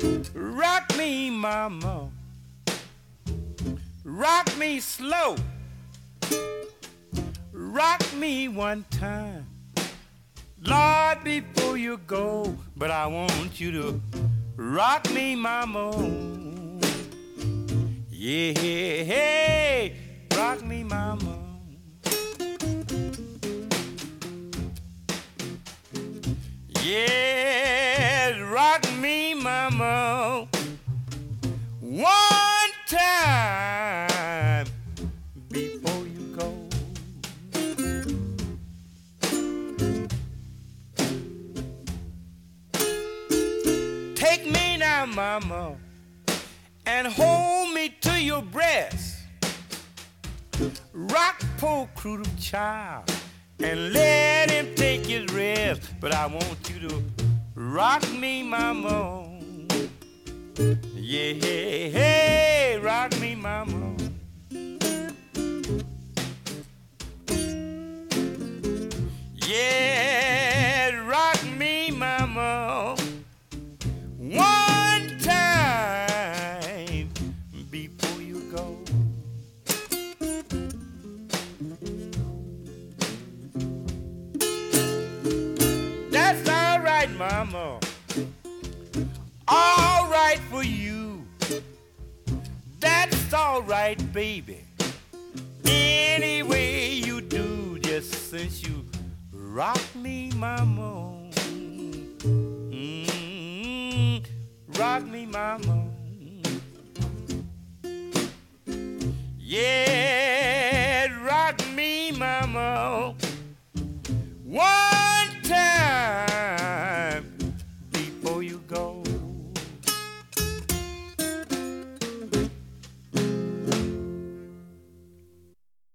Rock me, mama. Rock me slow. Rock me one time. Lord, before you go. But I want you to rock me, mama. Yeah, hey, rock me, mama. Yeah, rock me, mama. One time before you go. Take me now, mama, and hold me to your breast. Rock poor crude child and let him take his rest. But I want you to rock me, mama. Yeah, hey, hey, rock me, mama. Yeah, rock me, mama. One time before you go. That's all right, mama. All right for you. That's all right, baby. Any way you do, just since you rock me, mama. Rock me, mama. Yeah.